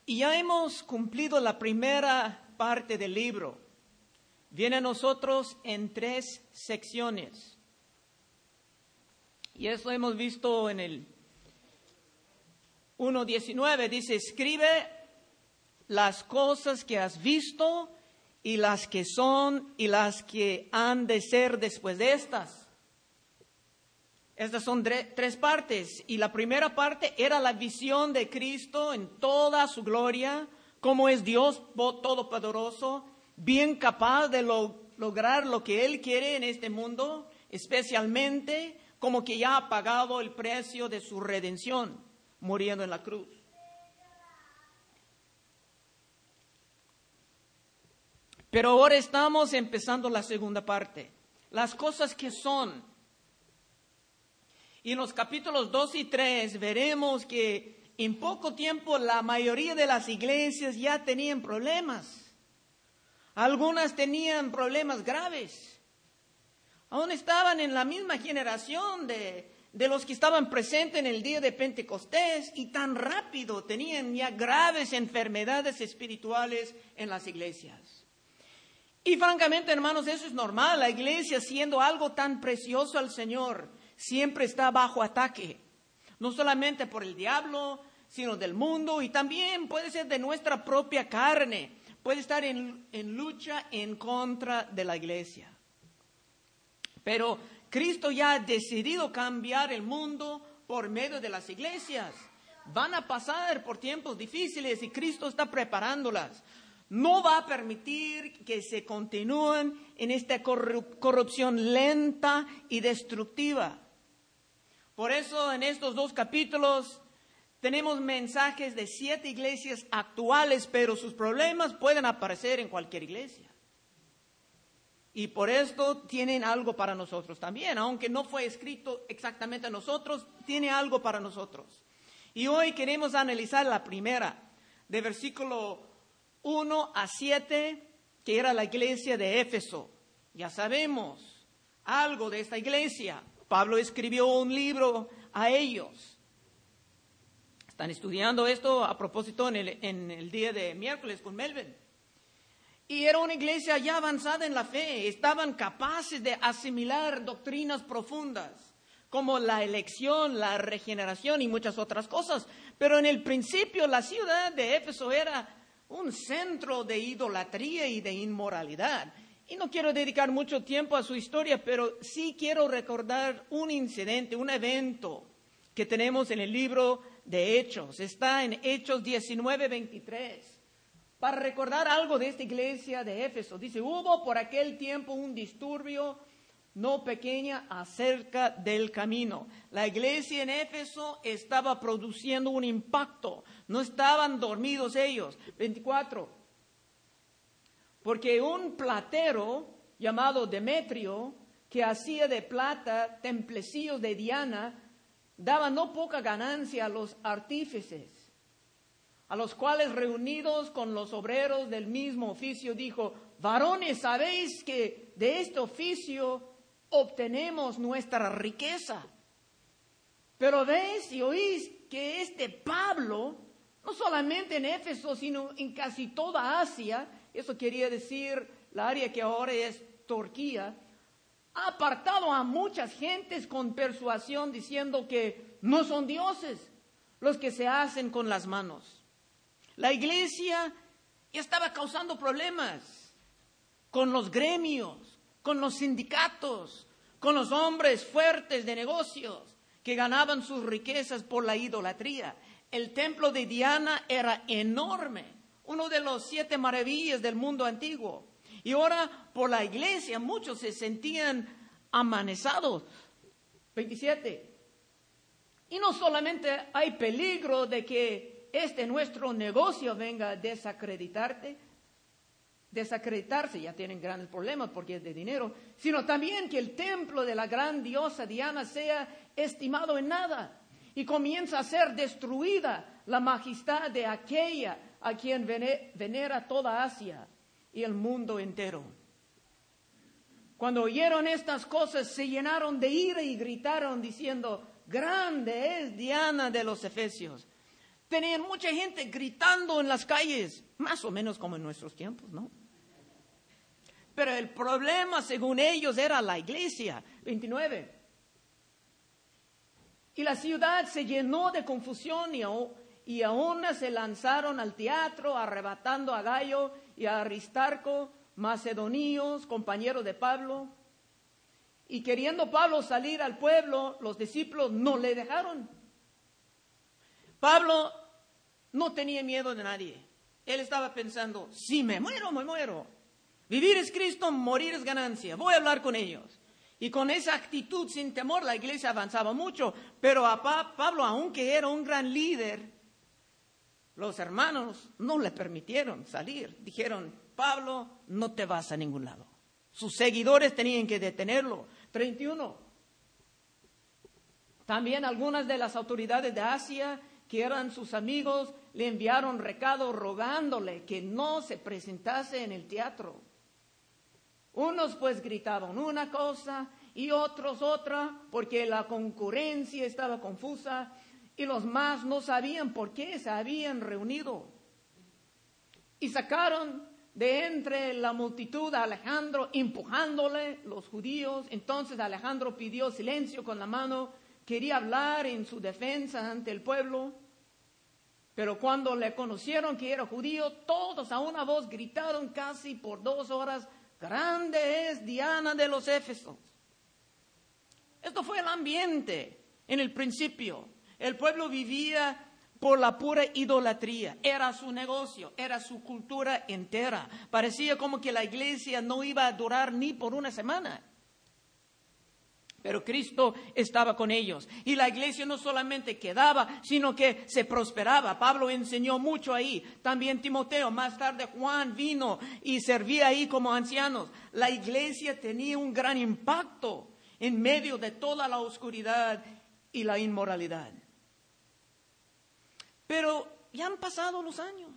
Y ya hemos cumplido la primera parte del libro. Viene a nosotros en 3 secciones. Y eso hemos visto en el 1:19. Dice, escribe las cosas que has visto y las que son y las que han de ser después de estas. Estas son 3 partes. Y la primera parte era la visión de Cristo en toda su gloria, como es Dios todopoderoso, bien capaz de lograr lo que Él quiere en este mundo, especialmente como que ya ha pagado el precio de su redención, muriendo en la cruz. Pero ahora estamos empezando la segunda parte, las cosas que son. Y en los capítulos 2 y 3 veremos que en poco tiempo la mayoría de las iglesias ya tenían problemas. Algunas tenían problemas graves. Aún estaban en la misma generación de los que estaban presentes en el día de Pentecostés y tan rápido tenían ya graves enfermedades espirituales en las iglesias. Y francamente, hermanos, eso es normal. La iglesia, siendo algo tan precioso al Señor, siempre está bajo ataque, no solamente por el diablo, sino del mundo y también puede ser de nuestra propia carne, puede estar en lucha en contra de la iglesia. Pero Cristo ya ha decidido cambiar el mundo por medio de las iglesias. Van a pasar por tiempos difíciles y Cristo está preparándolas. No va a permitir que se continúen en esta corrupción lenta y destructiva. Por eso en estos 2 capítulos tenemos mensajes de 7 iglesias actuales, pero sus problemas pueden aparecer en cualquier iglesia. Y por esto tienen algo para nosotros también, aunque no fue escrito exactamente a nosotros, tiene algo para nosotros. Y hoy queremos analizar la primera, de versículo 1 a 7, que era la iglesia de Éfeso. Ya sabemos algo de esta iglesia. Pablo escribió un libro a ellos. Están estudiando esto a propósito en el día de miércoles con Melvin. Y era una iglesia ya avanzada en la fe. Estaban capaces de asimilar doctrinas profundas, como la elección, la regeneración y muchas otras cosas. Pero en el principio la ciudad de Éfeso era un centro de idolatría y de inmoralidad. Y no quiero dedicar mucho tiempo a su historia, pero sí quiero recordar un incidente, un evento que tenemos en el libro de Hechos. Está en Hechos 19:23. Para recordar algo de esta iglesia de Éfeso. Dice, hubo por aquel tiempo un disturbio no pequeña acerca del camino. La iglesia en Éfeso estaba produciendo un impacto. No estaban dormidos ellos. 24. Porque un platero llamado Demetrio, que hacía de plata templecillos de Diana, daba no poca ganancia a los artífices, a los cuales reunidos con los obreros del mismo oficio dijo, varones, sabéis que de este oficio obtenemos nuestra riqueza. Pero veis y oís que este Pablo, no solamente en Éfeso, sino en casi toda Asia, eso quería decir la área que ahora es Turquía, ha apartado a muchas gentes con persuasión diciendo que no son dioses los que se hacen con las manos. La iglesia ya estaba causando problemas con los gremios, con los sindicatos, con los hombres fuertes de negocios que ganaban sus riquezas por la idolatría. El templo de Diana era enorme, uno de los 7 maravillas del mundo antiguo. Y ahora por la iglesia muchos se sentían amenazados. 27. Y no solamente hay peligro de que nuestro negocio venga a desacreditarse, ya tienen grandes problemas porque es de dinero, sino también que el templo de la gran diosa Diana sea estimado en nada y comienza a ser destruida la majestad de aquella a quien venera toda Asia y el mundo entero. Cuando oyeron estas cosas se llenaron de ira y gritaron diciendo, grande es Diana de los Efesios. Tenían mucha gente gritando en las calles, más o menos como en nuestros tiempos, ¿no? Pero el problema, según ellos, era la iglesia. 29. Y la ciudad se llenó de confusión y aún se lanzaron al teatro, arrebatando a Gayo y a Aristarco, macedonios, compañeros de Pablo. Y queriendo Pablo salir al pueblo, los discípulos no le dejaron. Pablo no tenía miedo de nadie. Él estaba pensando, si me muero, me muero. Vivir es Cristo, morir es ganancia. Voy a hablar con ellos. Y con esa actitud sin temor la iglesia avanzaba mucho. Pero a Pablo, aunque era un gran líder, los hermanos no le permitieron salir. Dijeron, Pablo, no te vas a ningún lado. Sus seguidores tenían que detenerlo. 31. También algunas de las autoridades de Asia, que eran sus amigos, le enviaron recado rogándole que no se presentase en el teatro. Unos pues gritaban una cosa y otros otra, porque la concurrencia estaba confusa y los más no sabían por qué se habían reunido. Y sacaron de entre la multitud a Alejandro, empujándole los judíos. Entonces Alejandro pidió silencio con la mano, quería hablar en su defensa ante el pueblo. Pero cuando le conocieron que era judío, todos a una voz gritaron casi por 2 horas, grande es Diana de los Éfesos. Esto fue el ambiente en el principio. El pueblo vivía por la pura idolatría. Era su negocio, era su cultura entera. Parecía como que la iglesia no iba a durar ni por una semana. Pero Cristo estaba con ellos. Y la iglesia no solamente quedaba, sino que se prosperaba. Pablo enseñó mucho ahí. También Timoteo, más tarde Juan vino y servía ahí como ancianos. La iglesia tenía un gran impacto en medio de toda la oscuridad y la inmoralidad. Pero ya han pasado los años.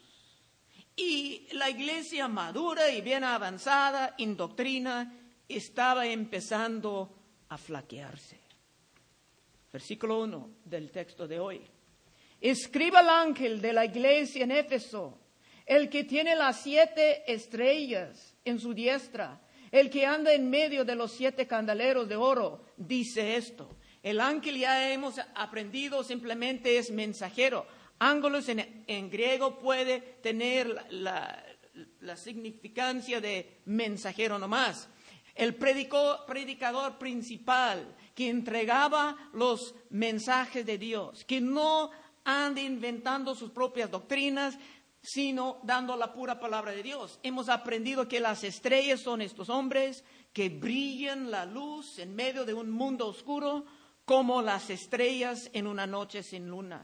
Y la iglesia madura y bien avanzada en doctrina estaba empezando a flaquearse. Versículo 1 del texto de hoy. Escriba al ángel de la iglesia en Éfeso, el que tiene las 7 estrellas en su diestra, el que anda en medio de los 7 candeleros de oro, dice esto. El ángel, ya hemos aprendido, simplemente es mensajero. Ángelos en griego puede tener la significancia de mensajero nomás. El predicador principal que entregaba los mensajes de Dios, que no anda inventando sus propias doctrinas, sino dando la pura palabra de Dios. Hemos aprendido que las estrellas son estos hombres que brillan la luz en medio de un mundo oscuro, como las estrellas en una noche sin luna.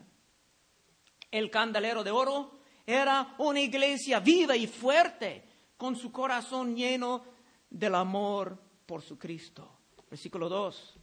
El candelero de oro era una iglesia viva y fuerte, con su corazón lleno del amor por su Cristo. Versículo 2.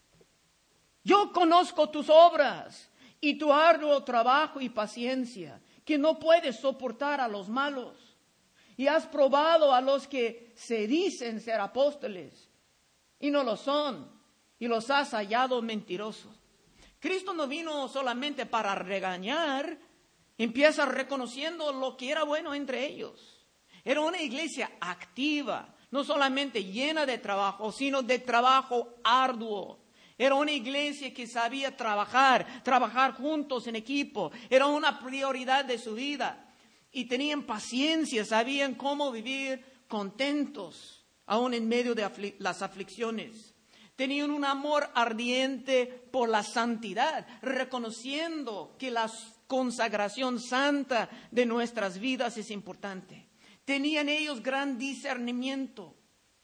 Yo conozco tus obras y tu arduo trabajo y paciencia, que no puedes soportar a los malos, y has probado a los que se dicen ser apóstoles y no lo son, y los has hallado mentirosos. Cristo no vino solamente para regañar, empieza reconociendo lo que era bueno entre ellos. Era una iglesia activa, no solamente llena de trabajo, sino de trabajo arduo. Era una iglesia que sabía trabajar juntos en equipo. Era una prioridad de su vida. Y tenían paciencia, sabían cómo vivir contentos, aún en medio de las aflicciones. Tenían un amor ardiente por la santidad, reconociendo que la consagración santa de nuestras vidas es importante. Tenían ellos gran discernimiento.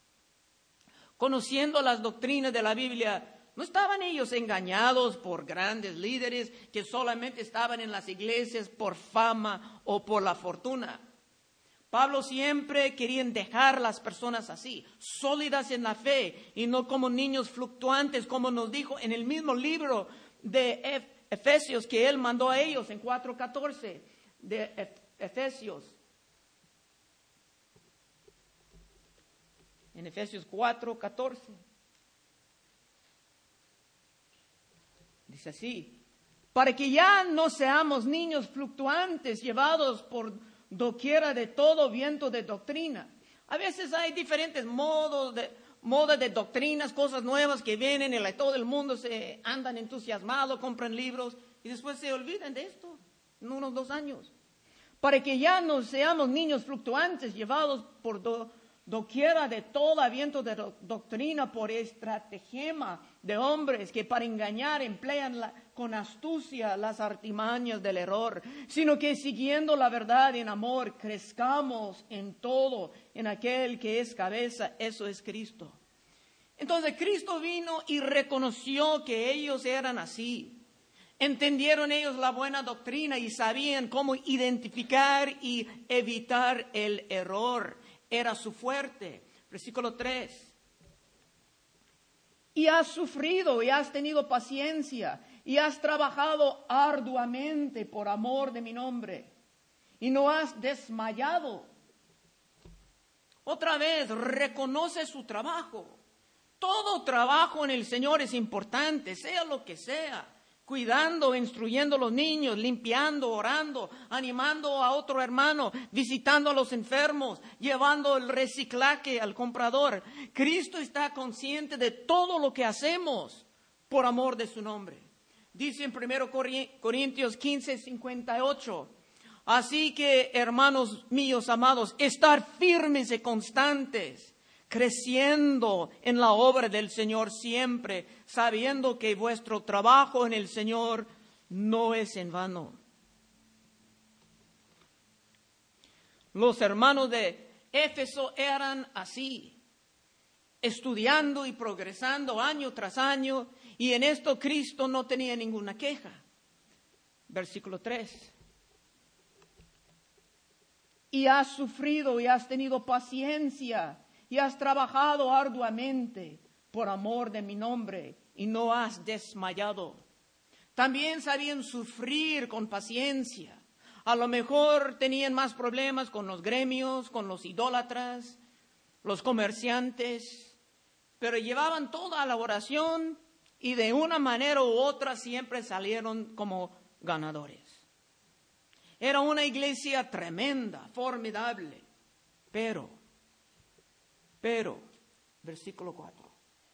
Conociendo las doctrinas de la Biblia, no estaban ellos engañados por grandes líderes que solamente estaban en las iglesias por fama o por la fortuna. Pablo siempre quería dejar las personas así, sólidas en la fe y no como niños fluctuantes, como nos dijo en el mismo libro de Efesios que él mandó a ellos en 4:14 de Efesios. En Efesios 4:14. Dice así: para que ya no seamos niños fluctuantes, llevados por doquiera de todo viento de doctrina. A veces hay diferentes modas de doctrinas, cosas nuevas que vienen y todo el mundo se andan entusiasmados, compran libros y después se olvidan de esto en unos 2 años. Para que ya no seamos niños fluctuantes, llevados por doquiera de todo viento de doctrina, por estratagema de hombres que para engañar emplean con astucia las artimañas del error, sino que siguiendo la verdad en amor, crezcamos en todo en aquel que es cabeza, eso es Cristo. Entonces Cristo vino y reconoció que ellos eran así. Entendieron ellos la buena doctrina y sabían cómo identificar y evitar el error. Era su fuerte. Versículo 3. Y has sufrido y has tenido paciencia y has trabajado arduamente por amor de mi nombre y no has desmayado. Otra vez, reconoce su trabajo. Todo trabajo en el Señor es importante, sea lo que sea. Cuidando, instruyendo a los niños, limpiando, orando, animando a otro hermano, visitando a los enfermos, llevando el reciclaje al comprador. Cristo está consciente de todo lo que hacemos por amor de su nombre. Dice en 1 Corintios 15:58, así que, hermanos míos amados, estar firmes y constantes, creciendo en la obra del Señor siempre, sabiendo que vuestro trabajo en el Señor no es en vano. Los hermanos de Éfeso eran así, estudiando y progresando año tras año, y en esto Cristo no tenía ninguna queja. Versículo 3. Y has sufrido y has tenido paciencia y has trabajado arduamente por amor de mi nombre y no has desmayado. También sabían sufrir con paciencia. A lo mejor tenían más problemas con los gremios, con los idólatras, los comerciantes, pero llevaban toda la oración y de una manera u otra siempre salieron como ganadores. Era una iglesia tremenda, formidable, pero, versículo 4.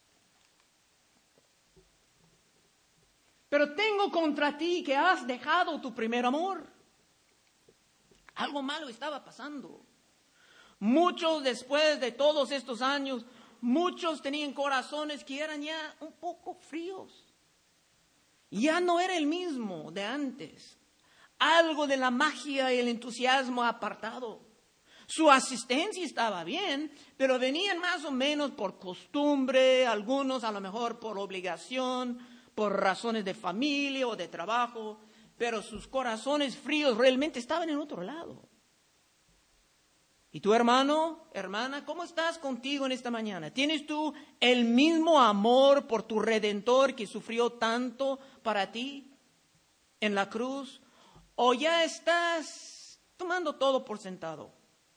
Pero tengo contra ti que has dejado tu primer amor. Algo malo estaba pasando. Muchos después de todos estos años, muchos tenían corazones que eran ya un poco fríos. Ya no era el mismo de antes. Algo de la magia y el entusiasmo apartado. Su asistencia estaba bien, pero venían más o menos por costumbre, algunos a lo mejor por obligación, por razones de familia o de trabajo, pero sus corazones fríos realmente estaban en otro lado. ¿Y tu hermano, hermana, cómo estás contigo en esta mañana? ¿Tienes tú el mismo amor por tu Redentor que sufrió tanto para ti en la cruz? ¿O ya estás tomando todo por sentado?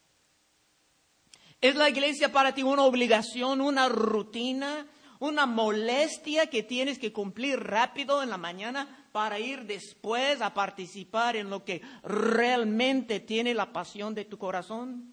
¿Es la iglesia para ti una obligación, una rutina, una molestia que tienes que cumplir rápido en la mañana para ir después a participar en lo que realmente tiene la pasión de tu corazón?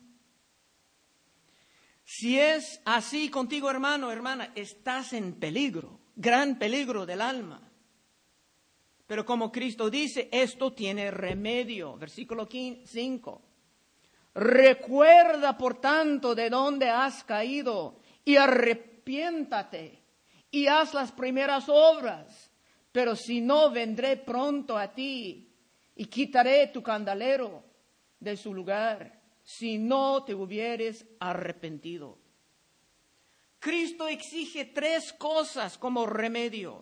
Si es así contigo, hermano, hermana, estás en peligro, gran peligro del alma. Pero como Cristo dice, esto tiene remedio. Versículo 5. Recuerda, por tanto, de dónde has caído y arrepiéntate y haz las primeras obras. Pero si no, vendré pronto a ti y quitaré tu candelero de su lugar, si no te hubieres arrepentido. Cristo exige 3 cosas como remedio.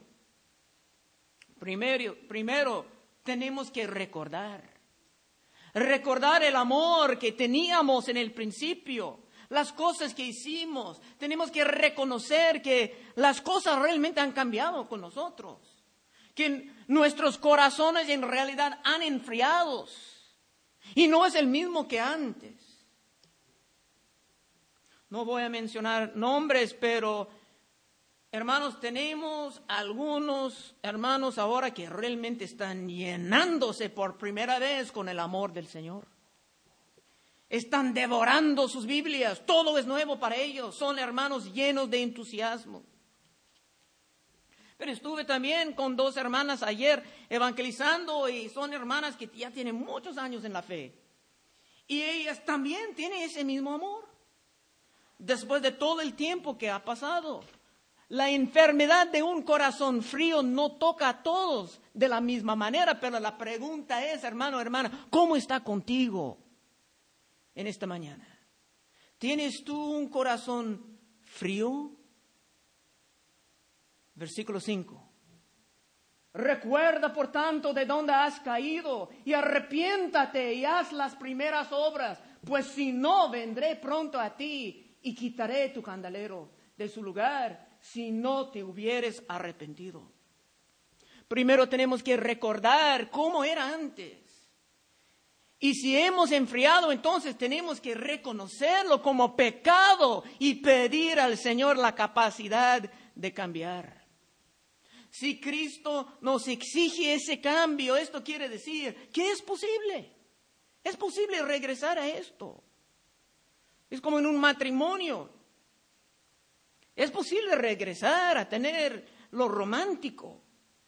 Primero, tenemos que recordar el amor que teníamos en el principio, las cosas que hicimos. Tenemos que reconocer que las cosas realmente han cambiado con nosotros, que nuestros corazones en realidad han enfriado y no es el mismo que antes. No voy a mencionar nombres, pero hermanos, tenemos algunos hermanos ahora que realmente están llenándose por primera vez con el amor del Señor. Están devorando sus Biblias, todo es nuevo para ellos, son hermanos llenos de entusiasmo. Pero estuve también con 2 hermanas ayer evangelizando y son hermanas que ya tienen muchos años en la fe. Y ellas también tienen ese mismo amor. Después de todo el tiempo que ha pasado, la enfermedad de un corazón frío no toca a todos de la misma manera, pero la pregunta es, hermano, hermana, ¿cómo está contigo en esta mañana? ¿Tienes tú un corazón frío? Versículo 5. Recuerda, por tanto, de dónde has caído y arrepiéntate y haz las primeras obras, pues si no, vendré pronto a ti y quitaré tu candelero de su lugar si no te hubieres arrepentido. Primero tenemos que recordar cómo era antes. Y si hemos enfriado, entonces tenemos que reconocerlo como pecado y pedir al Señor la capacidad de cambiar. Si Cristo nos exige ese cambio, esto quiere decir que es posible. Es posible regresar a esto. Es como en un matrimonio. Es posible regresar a tener lo romántico.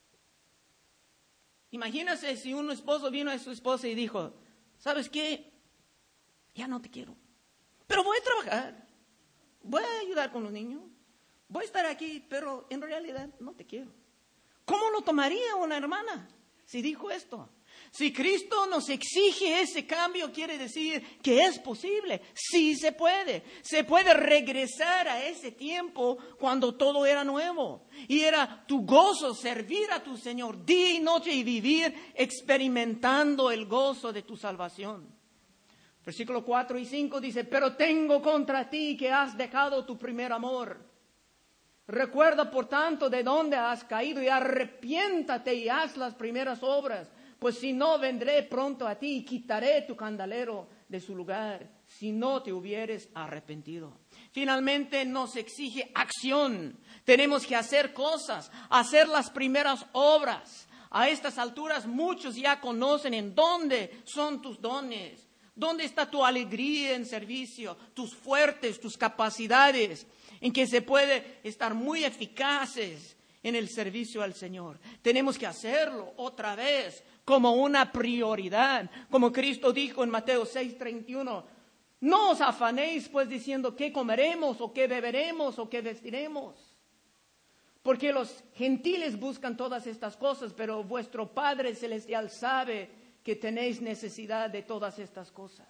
Imagínate si un esposo vino a su esposa y dijo, ¿sabes qué? Ya no te quiero. Pero voy a trabajar. Voy a ayudar con los niños. Voy a estar aquí, pero en realidad no te quiero. ¿Cómo lo tomaría una hermana si dijo esto? Si Cristo nos exige ese cambio, quiere decir que es posible. Sí se puede. Se puede regresar a ese tiempo cuando todo era nuevo. Y era tu gozo servir a tu Señor día y noche y vivir experimentando el gozo de tu salvación. Versículo 4 y 5 dice, pero tengo contra ti que has dejado tu primer amor. Recuerda, por tanto, de dónde has caído y arrepiéntate y haz las primeras obras. Pues si no, vendré pronto a ti y quitaré tu candelero de su lugar, si no te hubieres arrepentido. Finalmente nos exige acción. Tenemos que hacer cosas, hacer las primeras obras. A estas alturas muchos ya conocen en dónde son tus dones, dónde está tu alegría en servicio, tus fuertes, tus capacidades, en que se puede estar muy eficaces en el servicio al Señor. Tenemos que hacerlo otra vez como una prioridad, como Cristo dijo en Mateo 6:31. No os afanéis pues diciendo qué comeremos o qué beberemos o qué vestiremos. Porque los gentiles buscan todas estas cosas, pero vuestro Padre Celestial sabe que tenéis necesidad de todas estas cosas.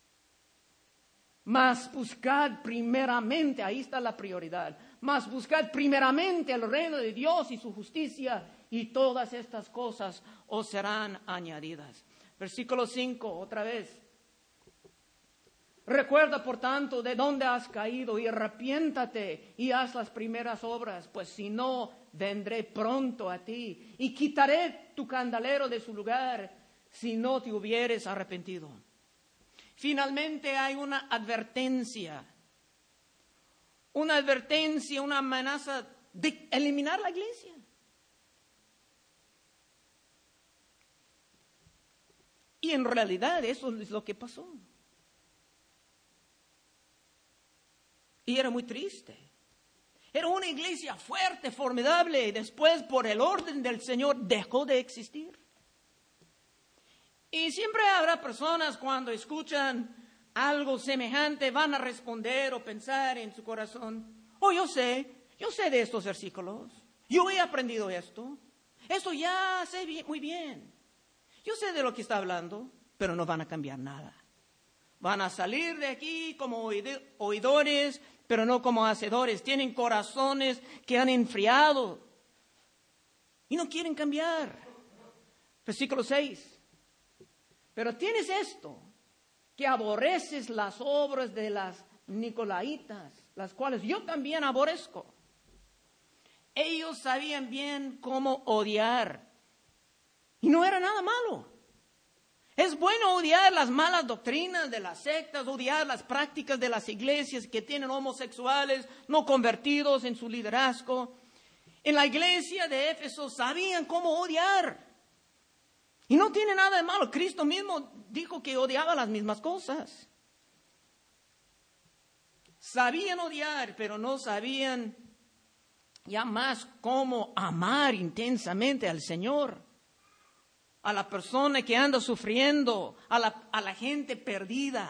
Mas buscad primeramente, ahí está la prioridad, mas buscad primeramente el reino de Dios y su justicia, y todas estas cosas os serán añadidas. Versículo 5, otra vez. Recuerda, por tanto, de dónde has caído y arrepiéntate y haz las primeras obras, pues si no, vendré pronto a ti y quitaré tu candelero de su lugar si no te hubieres arrepentido. Finalmente hay una advertencia, una amenaza de eliminar la iglesia. Y en realidad eso es lo que pasó. Y era muy triste. Era una iglesia fuerte, formidable, y después por el orden del Señor dejó de existir. Y siempre habrá personas cuando escuchan algo semejante van a responder o pensar en su corazón, oh, yo sé de estos versículos, yo he aprendido esto ya sé muy bien, yo sé de lo que está hablando, pero no van a cambiar nada. Van a salir de aquí como oidores, pero no como hacedores. Tienen corazones que han enfriado y no quieren cambiar. Versículo 6. Pero tienes esto, que aborreces las obras de las nicolaitas, las cuales yo también aborrezco. Ellos sabían bien cómo odiar. Y no era nada malo. Es bueno odiar las malas doctrinas de las sectas, odiar las prácticas de las iglesias que tienen homosexuales no convertidos en su liderazgo. En la iglesia de Éfeso sabían cómo odiar. Y no tiene nada de malo. Cristo mismo dijo que odiaba las mismas cosas. Sabían odiar, pero no sabían ya más cómo amar intensamente al Señor, a la persona que anda sufriendo, a la gente perdida.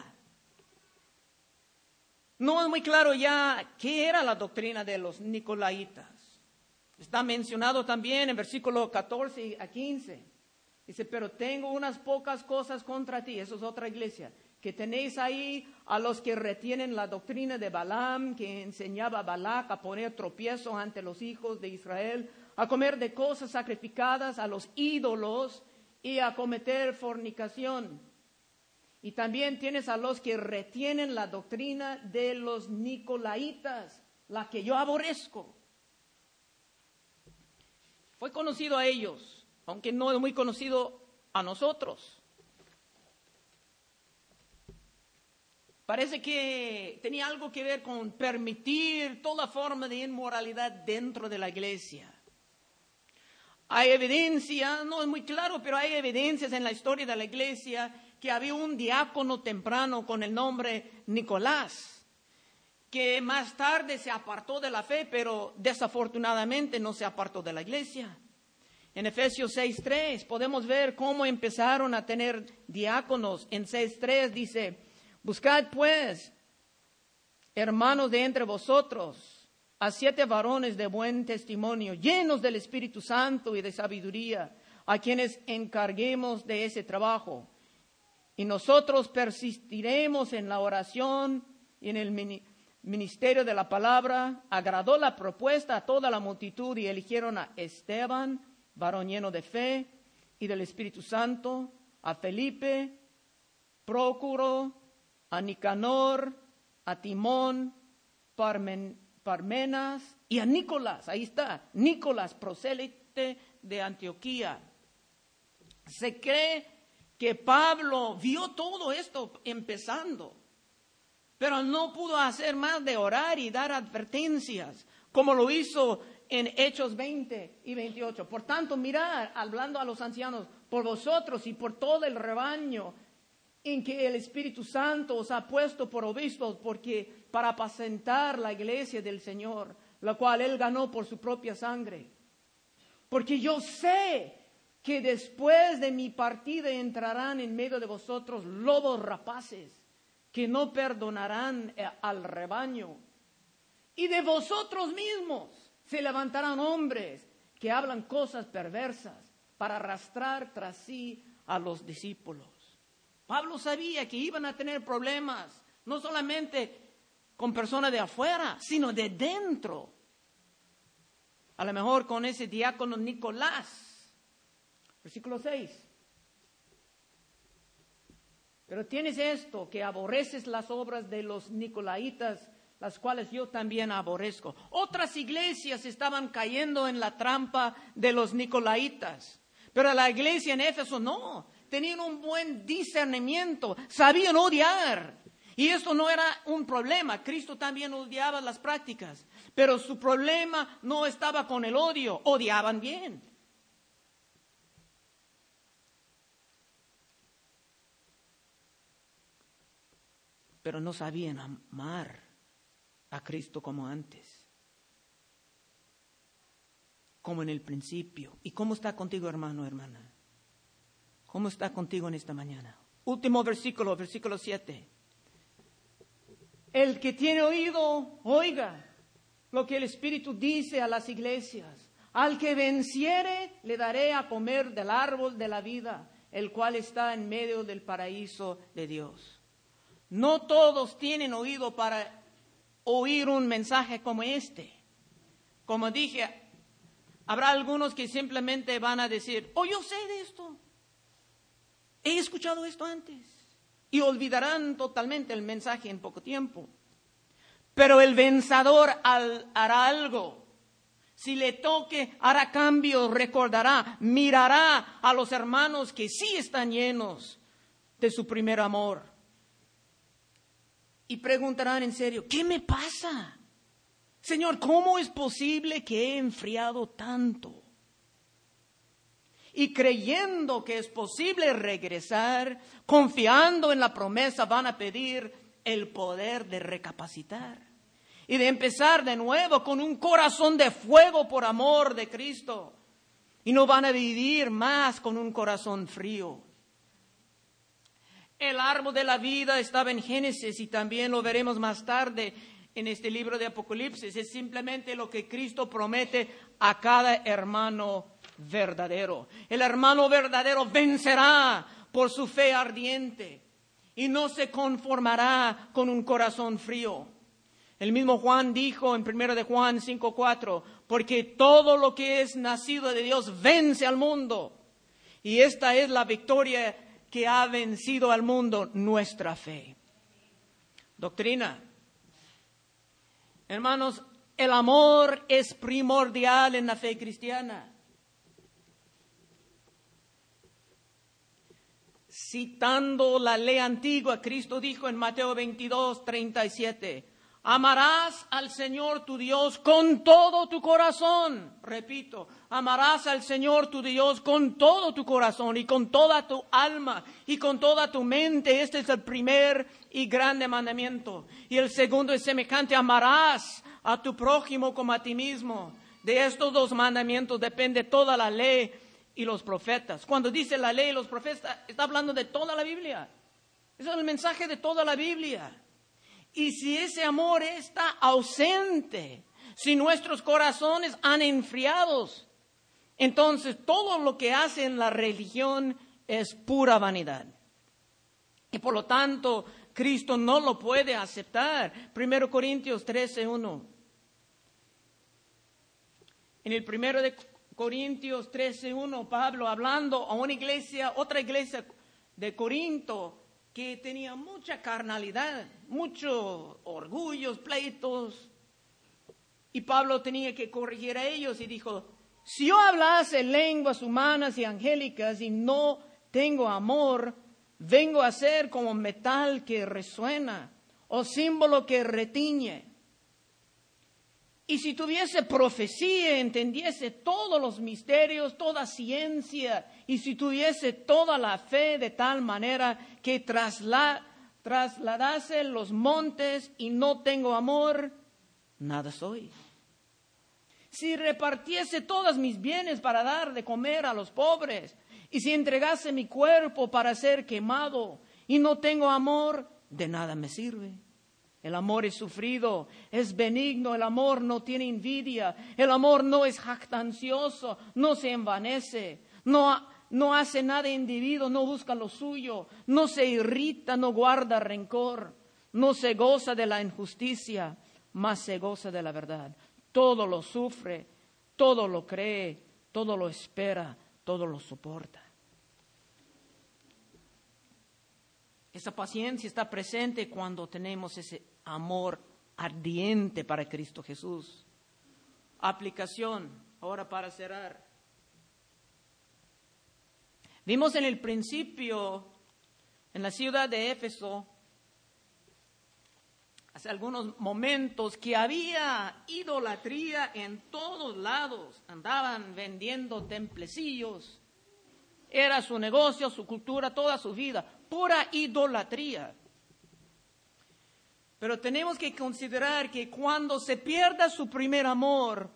No es muy claro ya qué era la doctrina de los nicolaitas. Está mencionado también en versículo 14 a 15. Dice, pero tengo unas pocas cosas contra ti. Eso es otra iglesia. Que tenéis ahí a los que retienen la doctrina de Balaam, que enseñaba a Balac a poner tropiezo ante los hijos de Israel, a comer de cosas sacrificadas a los ídolos y a cometer fornicación. Y también tienes a los que retienen la doctrina de los nicolaitas, la que yo aborrezco. Fue conocido a ellos, aunque no es muy conocido a nosotros. Parece que tenía algo que ver con permitir toda forma de inmoralidad dentro de la iglesia. Hay evidencia, no es muy claro, pero hay evidencias en la historia de la iglesia que había un diácono temprano con el nombre Nicolás, que más tarde se apartó de la fe, pero desafortunadamente no se apartó de la iglesia. En Efesios 6:3 podemos ver cómo empezaron a tener diáconos. En 6:3 dice, buscad pues, hermanos de entre vosotros, a 7 varones de buen testimonio, llenos del Espíritu Santo y de sabiduría, a quienes encarguemos de ese trabajo. Y nosotros persistiremos en la oración y en el ministerio de la palabra. Agradó la propuesta a toda la multitud y eligieron a Esteban, varón lleno de fe y del Espíritu Santo, a Felipe, Prócoro, a Nicanor, a Timón, Parmenas y a Nicolás. Ahí está, Nicolás, prosélite de Antioquía. Se cree que Pablo vio todo esto empezando, pero no pudo hacer más de orar y dar advertencias, como lo hizo en Hechos 20 y 28. Por tanto, mirad, hablando a los ancianos, por vosotros y por todo el rebaño en que el Espíritu Santo os ha puesto por obispos, porque para apacentar la iglesia del Señor, la cual Él ganó por su propia sangre. Porque yo sé que después de mi partida entrarán en medio de vosotros lobos rapaces, que no perdonarán al rebaño. Y de vosotros mismos se levantarán hombres que hablan cosas perversas para arrastrar tras sí a los discípulos. Pablo sabía que iban a tener problemas, no solamente con personas de afuera, sino de dentro. A lo mejor con ese diácono Nicolás. Versículo 6. Pero tienes esto, que aborreces las obras de los nicolaitas, las cuales yo también aborrezco. Otras iglesias estaban cayendo en la trampa de los nicolaitas, pero la iglesia en Éfeso no. Tenían un buen discernimiento, sabían odiar. Y esto no era un problema. Cristo también odiaba las prácticas, pero su problema no estaba con el odio, odiaban bien. Pero no sabían amar a Cristo como antes, como en el principio. ¿Y cómo está contigo, hermano, hermana? ¿Cómo está contigo en esta mañana? Último versículo, versículo 7. El que tiene oído, oiga lo que el Espíritu dice a las iglesias. Al que venciere, le daré a comer del árbol de la vida, el cual está en medio del paraíso de Dios. No todos tienen oído para oír un mensaje como este. Como dije, habrá algunos que simplemente van a decir, yo sé de esto. He escuchado esto antes. Y olvidarán totalmente el mensaje en poco tiempo. Pero el vencedor hará algo. Si le toque, hará cambio, recordará, mirará a los hermanos que sí están llenos de su primer amor. Y preguntarán en serio, ¿qué me pasa? Señor, ¿cómo es posible que he enfriado tanto? Y creyendo que es posible regresar, confiando en la promesa, van a pedir el poder de recapacitar y de empezar de nuevo con un corazón de fuego por amor de Cristo. Y no van a vivir más con un corazón frío. El árbol de la vida estaba en Génesis y también lo veremos más tarde en este libro de Apocalipsis. Es simplemente lo que Cristo promete a cada hermano verdadero. El hermano verdadero vencerá por su fe ardiente y no se conformará con un corazón frío. El mismo Juan dijo en 1 de Juan 5:4, porque todo lo que es nacido de Dios vence al mundo. Y esta es la victoria que ha vencido al mundo, nuestra fe. Doctrina. Hermanos, el amor es primordial en la fe cristiana. Citando la ley antigua, Cristo dijo en Mateo 22:37, amarás al Señor tu Dios con todo tu corazón. Repito, amarás al Señor tu Dios con todo tu corazón y con toda tu alma y con toda tu mente. Este es el primer y grande mandamiento. Y el segundo es semejante, amarás a tu prójimo como a ti mismo. De estos dos mandamientos depende toda la ley y los profetas. Cuando dice la ley y los profetas, está hablando de toda la Biblia. Ese es el mensaje de toda la Biblia. Y si ese amor está ausente, si nuestros corazones han enfriado, entonces todo lo que hace en la religión es pura vanidad. Y por lo tanto, Cristo no lo puede aceptar. 1 Corintios 13:1. En el 1 de Corintios 13:1, Pablo hablando a una iglesia, otra iglesia de Corinto, que tenía mucha carnalidad, muchos orgullos, pleitos. Y Pablo tenía que corregir a ellos y dijo, si yo hablase lenguas humanas y angélicas y no tengo amor, vengo a ser como metal que resuena o símbolo que retiñe. Y si tuviese profecía, entendiese todos los misterios, toda ciencia, y si tuviese toda la fe de tal manera que trasladase los montes y no tengo amor, nada soy. Si repartiese todos mis bienes para dar de comer a los pobres, y si entregase mi cuerpo para ser quemado y no tengo amor, de nada me sirve. El amor es sufrido, es benigno, el amor no tiene envidia, el amor no es jactancioso, no se envanece, no hace nada indebido, no busca lo suyo, no se irrita, no guarda rencor, no se goza de la injusticia, mas se goza de la verdad. Todo lo sufre, todo lo cree, todo lo espera, todo lo soporta. Esa paciencia está presente cuando tenemos ese amor ardiente para Cristo Jesús. Aplicación, ahora para cerrar. Vimos en el principio, en la ciudad de Éfeso, hace algunos momentos, que había idolatría en todos lados. Andaban vendiendo templecillos. Era su negocio, su cultura, toda su vida. Pura idolatría. Pero tenemos que considerar que cuando se pierda su primer amor,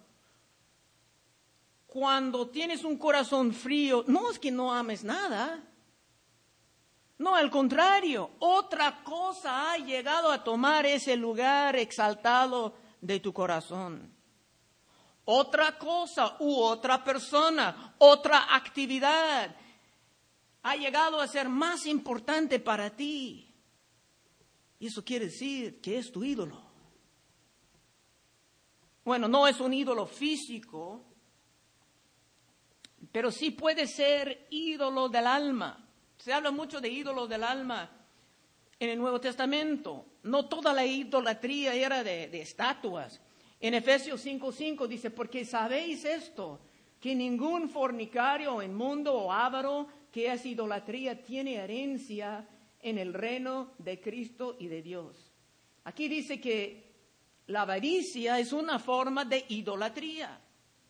cuando tienes un corazón frío, no es que no ames nada. No, al contrario, otra cosa ha llegado a tomar ese lugar exaltado de tu corazón. Otra cosa u otra persona, otra actividad ha llegado a ser más importante para ti. Y eso quiere decir que es tu ídolo. Bueno, no es un ídolo físico, pero sí puede ser ídolo del alma. Se habla mucho de ídolos del alma en el Nuevo Testamento. No toda la idolatría era de estatuas. En Efesios 5:5 dice, porque sabéis esto, que ningún fornicario, inmundo o avaro que es idolatría tiene herencia en el reino de Cristo y de Dios. Aquí dice que la avaricia es una forma de idolatría.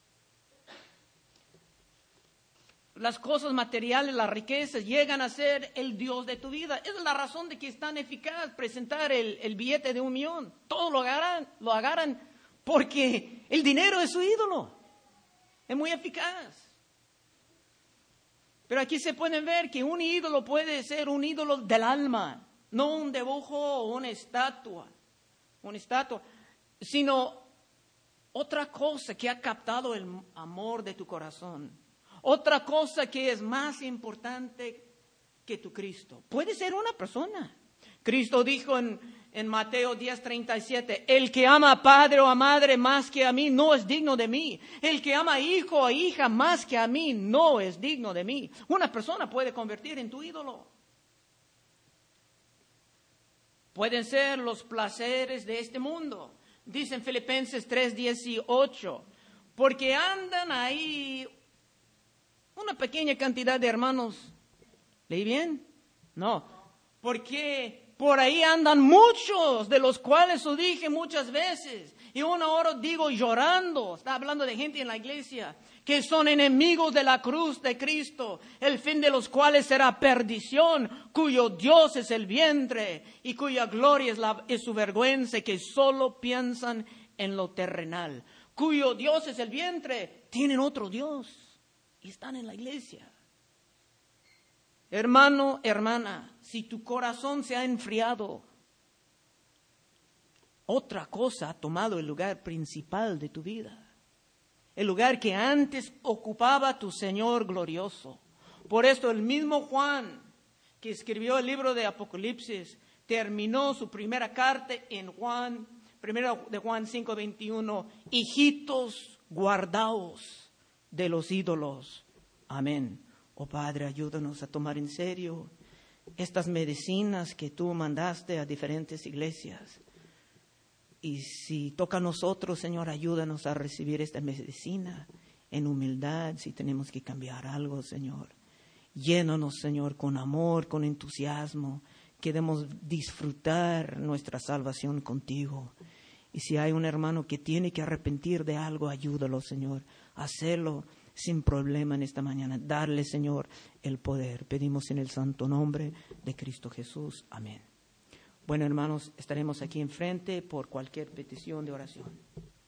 Las cosas materiales, las riquezas, llegan a ser el Dios de tu vida. Esa es la razón de que es tan eficaz presentar el billete de $1 millón. Todos lo agarran porque el dinero es su ídolo. Es muy eficaz. Pero aquí se pueden ver que un ídolo puede ser un ídolo del alma, no un dibujo o una estatua, sino otra cosa que ha captado el amor de tu corazón. Otra cosa que es más importante que tu Cristo. Puede ser una persona. Cristo dijo en Mateo 10:37, el que ama a padre o a madre más que a mí no es digno de mí. El que ama a hijo o hija más que a mí no es digno de mí. Una persona puede convertir en tu ídolo. Pueden ser los placeres de este mundo. Dice en Filipenses 3:18, porque andan ahí una pequeña cantidad de hermanos. ¿Leí bien? No. Porque por ahí andan muchos, de los cuales os dije muchas veces. Y una hora digo llorando, está hablando de gente en la iglesia, que son enemigos de la cruz de Cristo, el fin de los cuales será perdición, cuyo Dios es el vientre y cuya gloria es su vergüenza, que solo piensan en lo terrenal. Cuyo Dios es el vientre, tienen otro Dios. Y están en la iglesia. Hermano, hermana, si tu corazón se ha enfriado, otra cosa ha tomado el lugar principal de tu vida. El lugar que antes ocupaba tu Señor glorioso. Por esto el mismo Juan, que escribió el libro de Apocalipsis, terminó su primera carta en primero de Juan 5:21, hijitos, guardaos de los ídolos. Amén. Oh Padre, ayúdanos a tomar en serio estas medicinas que tú mandaste a diferentes iglesias. Y si toca a nosotros, Señor, ayúdanos a recibir esta medicina en humildad. Si tenemos que cambiar algo, Señor, llénanos, Señor, con amor, con entusiasmo. Queremos disfrutar nuestra salvación contigo. Y si hay un hermano que tiene que arrepentir de algo, ayúdalo, Señor, a hacerlo sin problema en esta mañana. Darle, Señor, el poder. Pedimos en el santo nombre de Cristo Jesús. Amén. Bueno, hermanos, estaremos aquí enfrente por cualquier petición de oración.